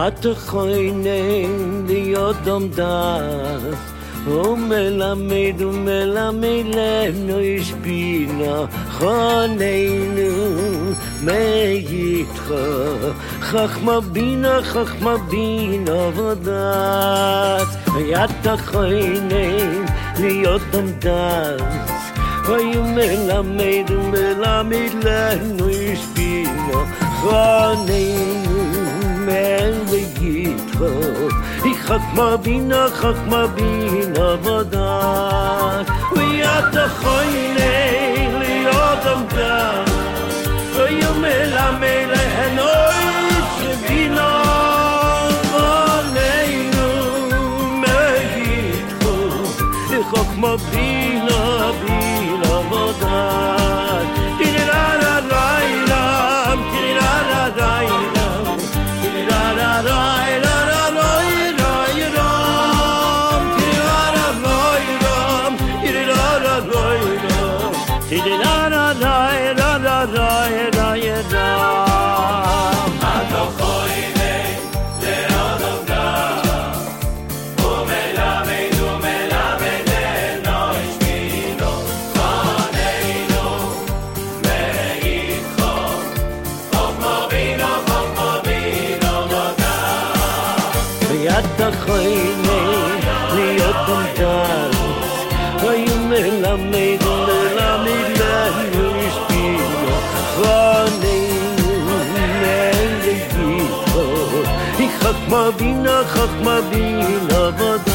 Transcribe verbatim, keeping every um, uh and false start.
אתה khoinen ליודום das ומלמד ומלמד לנו איש בינה חוננו מאיתך חכמה בינה חכמה בינה ודעת ואתה khoinen ליודום das ומלמד ומלמד לנו איש בינה חוננו מאיתך חכמה בינה חכמה בינה ודעת ואתה khoinen ליודום das ומלמד לנו איש בינה חוננו מאיתך חכמה בינה בינה ודעת טיררריירם טיררריירם טיררריירם אתה khoinen ליודום das ומלמד ומלמד לנו איש בינה חוננו מאיתך חכמה בינה חכמה בינה ודעת